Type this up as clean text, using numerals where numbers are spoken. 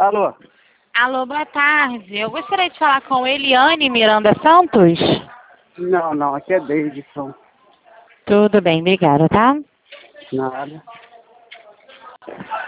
Alô? Alô, boa tarde. Eu gostaria de falar com Eliane Miranda Santos. Não, aqui é Davidson. Tudo bem, obrigada, tá? Nada.